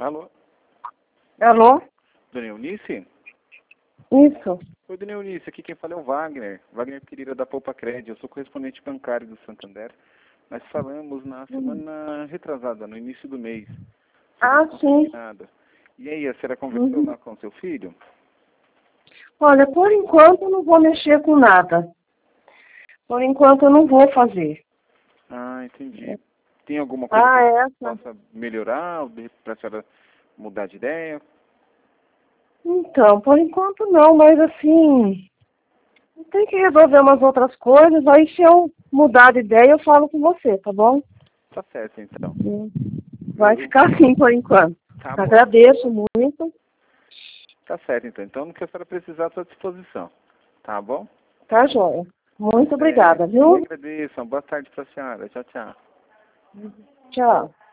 Alô? Alô? Dona Eunice? Isso. Oi, Dona Eunice, aqui quem fala é o Wagner. Wagner Pereira da Poupa Crédito. Eu sou correspondente bancário do Santander. Nós falamos na semana retrasada, no início do mês. Ah, sim. Nada. E aí, a senhora conversou lá com seu filho? Olha, por enquanto eu não vou mexer com nada. Por enquanto eu não vou fazer. Ah, entendi. Tem alguma coisa que possa melhorar, para a senhora mudar de ideia? Então, por enquanto não, mas assim, tem que resolver umas outras coisas, aí se eu mudar de ideia eu falo com você, tá bom? Tá certo, então. Vai ficar assim por enquanto. Tá bom. Agradeço muito. Tá certo, então. Então, no que a senhora precisar, à sua disposição. Tá bom? Tá, joia. Muito obrigada, viu? Eu agradeço. Boa tarde para a senhora. Tchau, tchau. Tchau.